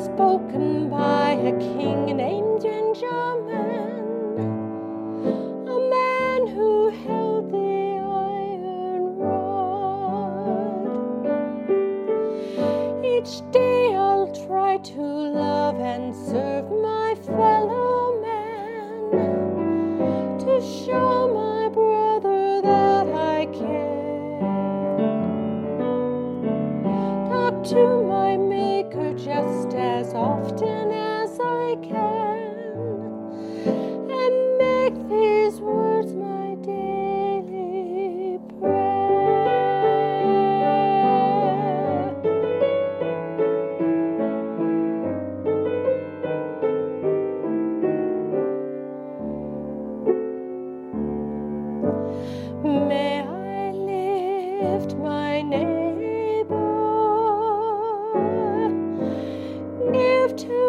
spoken by a king named Benjamin, a man who held the iron rod. Each day I'll try to love and serve my fellow man, to show my brother that I care. Talk to my Maker just as often as I can, and make these words my daily prayer. May I lift my neighbor, give to